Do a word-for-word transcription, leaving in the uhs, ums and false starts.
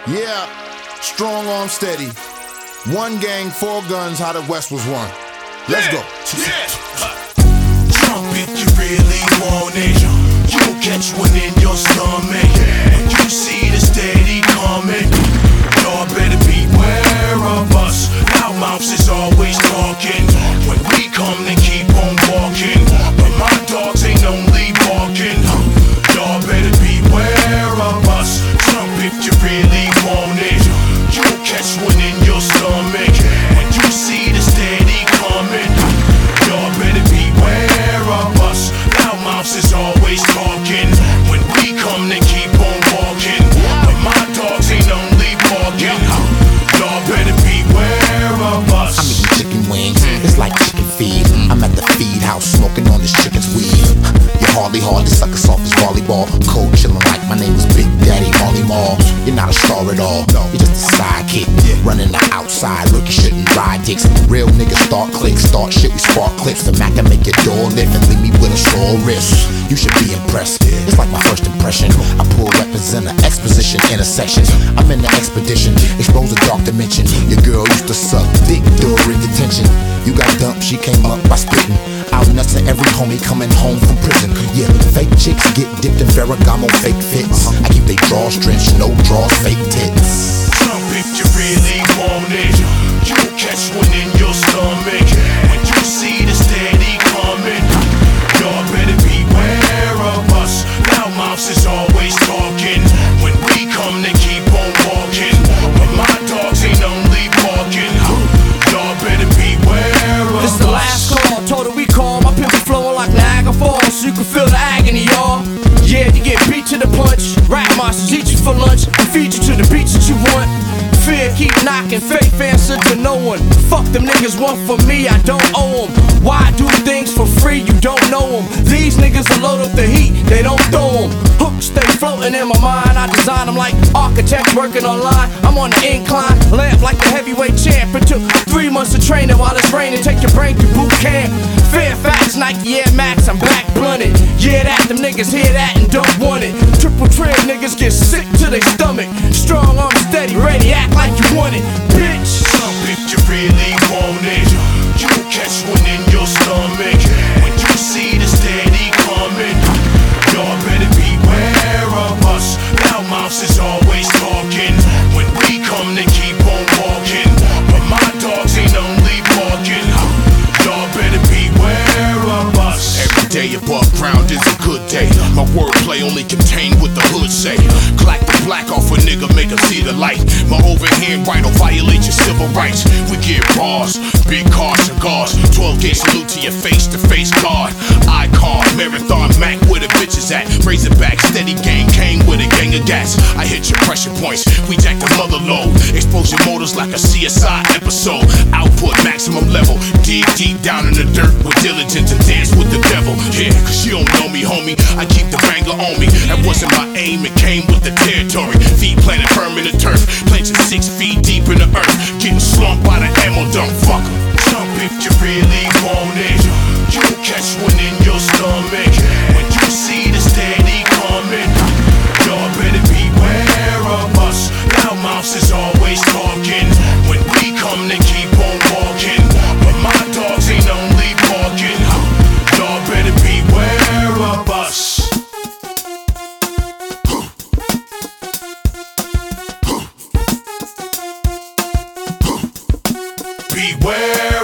Yeah, strong arm steady. One gang, four guns, how the West was won. Let's go. Yeah. Jump if you really want it. You'll catch one in your stomach. When you see the steady coming, y'all better beware of us. Our mouths is always talking. When we come, then keep on walking. But my dogs ain't only barking. Y'all better beware of us. Jump if you really want it. You'll catch one in your stomach. When you see the steady coming, y'all better beware of us. Our mouths is always talking. When we come, then keep on walking. But my dogs ain't only barking. Y'all better beware of us. I'm eating chicken wings, it's like chicken feed. I'm at the feed house smoking on this chicken's weed. You're hardly hard to suck us off as volleyball. Cold chillin' like my name was Big Daddy Molly Mall. You're not a star at all, you're just a sidekick. Running the outside, look, you shouldn't ride dicks. Real niggas start clicks, start shit, we spark clips. The Mac can make your door lift and leave me with a sore wrist. You should be impressed, it's like my first impression. I pull weapons in the exposition intersections. I'm in the expedition, expose a dark dimension. Your girl used to suck dick during detention. You got dumped, she came up by spitting out nuts to every homie coming home from prison. Yeah, fake chicks get dipped in Ferragamo fake fits. I keep they drawers drenched, no draws, fake tits. Jump if you really want it. You'll catch one in your stomach. When you see the steady coming, y'all better beware of us. Our mouths is always talking. When we come, then keep on walking. But my dogs ain't only barking. Y'all better beware of us. This the last call, told her we call. My pimple flowing like Niagara Falls, so you can feel the agony, y'all. Yeah, you get beat to the punch. Rap monsters eat you for lunch and feed you to the beats that you want. Fear keep knocking, faith answer to no one. Fuck them niggas, one for me, I don't owe them. Why do things for free, you don't know them. These niggas will load up the heat, they don't throw them. Hooks stay floating in my mind, I design them like architects working online. I'm on the incline, lamp like the heavyweight champ. It took three months of training while it's raining, take your brain to boot camp. Fairfax, Nike Air Max, I'm back blunted. Yeah, that, them niggas hear that and don't want it. Triple trip niggas get sick to their stomach. Strong arm steady, ready, act like you want it, bitch. Jump if you really want it. You'll catch one in your stomach. When you see the steady coming, y'all better beware of us. Our mouths is always talking. When we come, then keep on walking. But my dogs ain't only barking. Y'all better beware of us. Every day above ground is a good day. My wordplay only contained what the hood say. Clack the black off a nigga, make him see the light. My overhand right will violate your civil rights. We get bars, big cars, cigars. twelve gauge salute to your face to face guard. Icon, marathon, Mac where the bitches at. Razorback, steady gang, came with a gang of gas. I hit your pressure points, we jack the mother load. Expose your motors like a C S I episode. Output maximum level, dig deep down in the dirt with diligence and dance with the devil. Yeah, cause you don't know me, homie, I keep the banger on me. That wasn't my aim, it came with the territory. Feet planted firm in the turf, planted six feet deep in the earth. Getting slumped by the ammo dump, fuck 'em. Jump if you really want it. You'll catch one in your stomach. When you see the steady coming, y'all better beware of us. Our mouths is always talking. When we come, then keep on walking. But my dogs ain't only barking. Y'all better beware of us. Beware